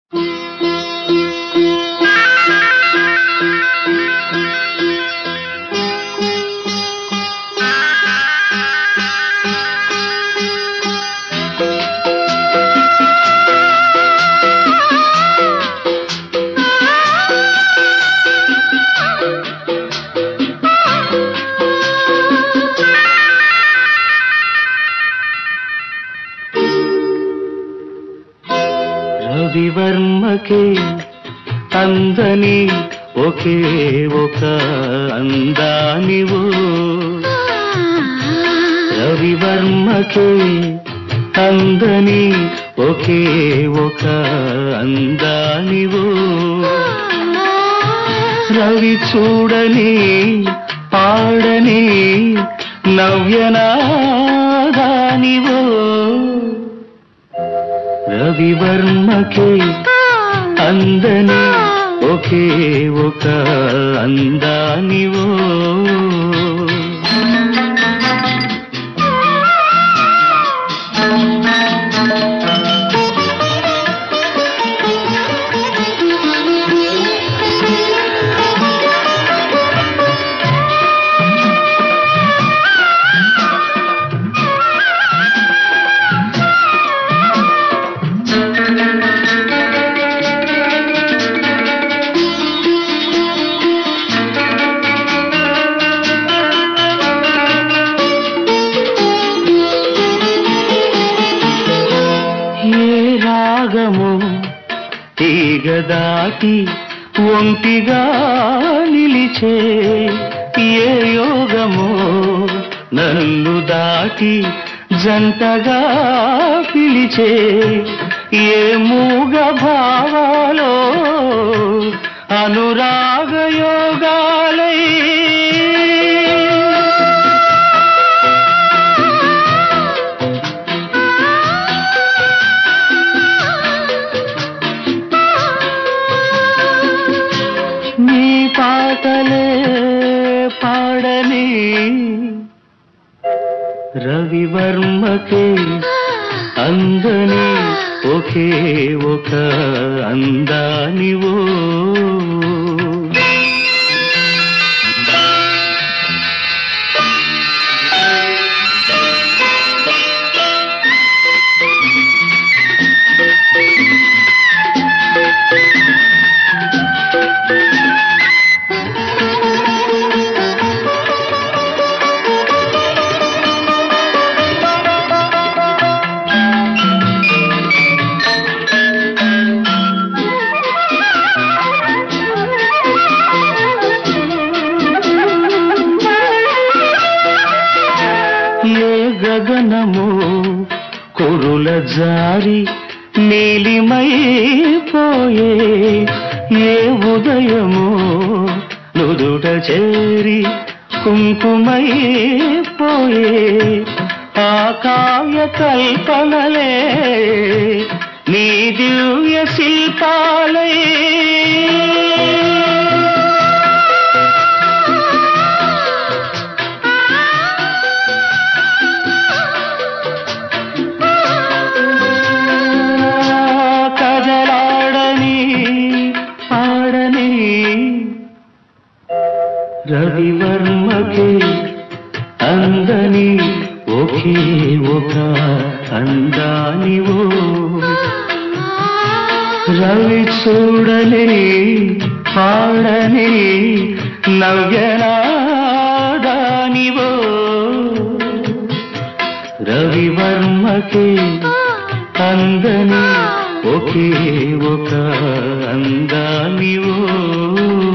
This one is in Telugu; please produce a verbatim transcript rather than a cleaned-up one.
రవివర్మకే అందని ఒకే ఒక అందానివో రవివర్మకే అందని ఒకే ఒక అందానివో రవి చూడని పాడని నవ్యనాదానివో రవివర్మకే అందని ఒకే ఒక అందానివో రాగము తీగ దాటి ఒంటిగా నిలిచే ఏ యోగమో నన్ను దాటి జంటగా పిలిచే ఏ మూగ భావాలో అనురాగ యోగాలై పాటలే పాడని రవివర్మకే అందని ఒకే ఒక అందానివో గగనము కురుల జారి నీలిమైపోయే ఏ ఉదయము నుదుట చేరి కుంకుమైపోయే ఆ కావ్య కల్పనలే నీ దివ్య శిల్పాలే రవివర్మకే అందని ఒకే ఒక అందానివో రవి చూడని పాడని నవ్యనాదానివో రవివర్మకే అందని ఒకే ఒక అందానివో